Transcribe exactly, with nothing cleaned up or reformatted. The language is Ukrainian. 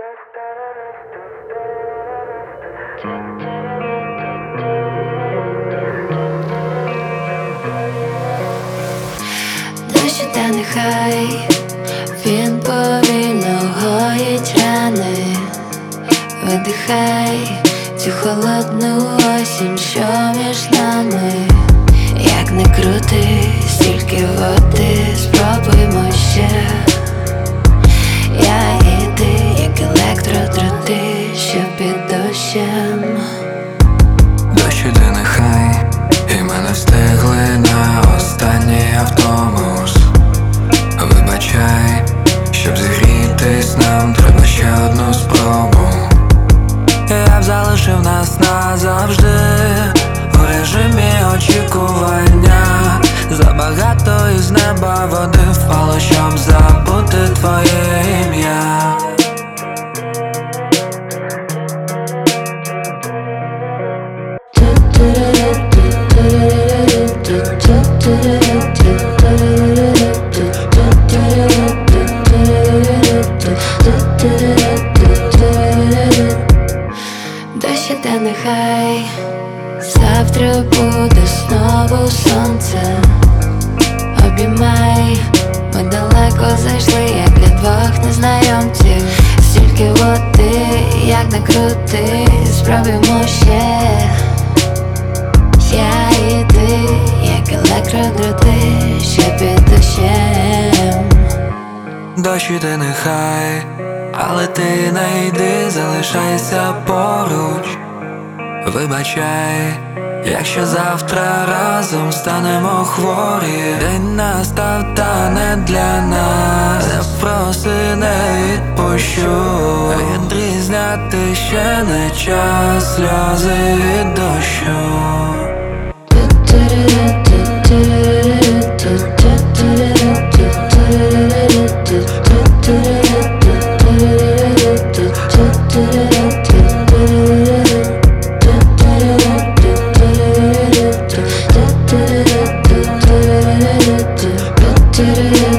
Дощ іде, нехай він повільно гоїть рани. Видихай цю холодну осінь, що між нами. Як не крути, стільки води, спробуймо ще. Я і ти, як електродроти, що під дощем. Дощ іде, нехай, і ми не встигли на останній автобус. Вибачай, щоб зігрітись, нам треба ще одну спробу. Я б залишив нас назавжди у режимі очікування. Забагато із неба води впало, щоб забути твоє ім'я. Дощ іде, нехай завтра буде знову сонце. Обіймай, ми далеко зайшли, як для двох незнайомців. Стільки води, як не крути, спробуємо ще. Я і ти, як електродроти, що під дощем. Дощ іде, нехай, але ти не йди, залишайся поруч. Вибачай, якщо завтра разом станемо хворі. День настав, та не для нас. Не проси, не відпущу. Відрізняти ще не час, сльози від дощу. Do